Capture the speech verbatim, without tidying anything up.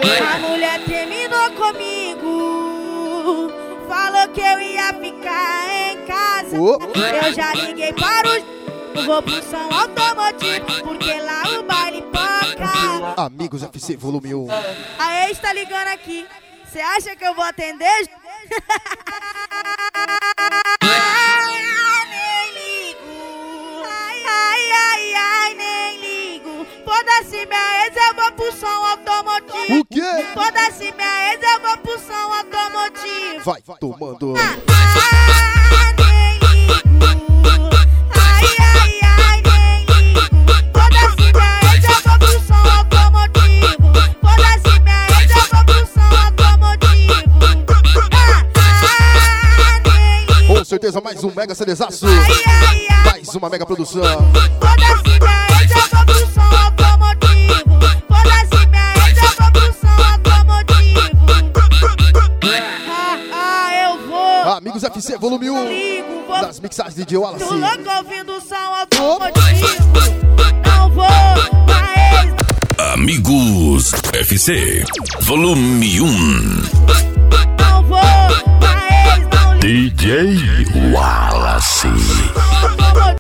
A mulher terminou comigo, falou que eu ia ficar em casa. Oh. Eu já liguei para o... Vou pro som automotivo, porque lá o baile toca. Amigos F C volume um. A ex tá ligando aqui. Cê acha que eu vou atender? Nem ligo. Ai, ai, ai, ai, nem ligo. Foda-se minha ex, eu vou pro som automotivo. O quê? Foda-se minha ex, eu vou pro som automotivo. Vai tomando. Ah, nem ligo. Ai, ai, ai, nem ligo. Foda-se minha ex, eu vou pro som automotivo. Foda-se minha ex, eu vou pro som automotivo. Ah, nem ligo. Com certeza mais um mega CDzaço. Ai, ai, ai. Mais uma mega produção. Foda-se minha ex, eu vou pro som automotivo. Foda-se minha ex, eu vou pro som automotivo. Ah, ah, eu vou. Amigos F C volume um. Ligo, vou. Das mixagens de D J Wallace. Tô louco ouvindo o som automotivo. Não vou pra ex. Amigos F C volume um.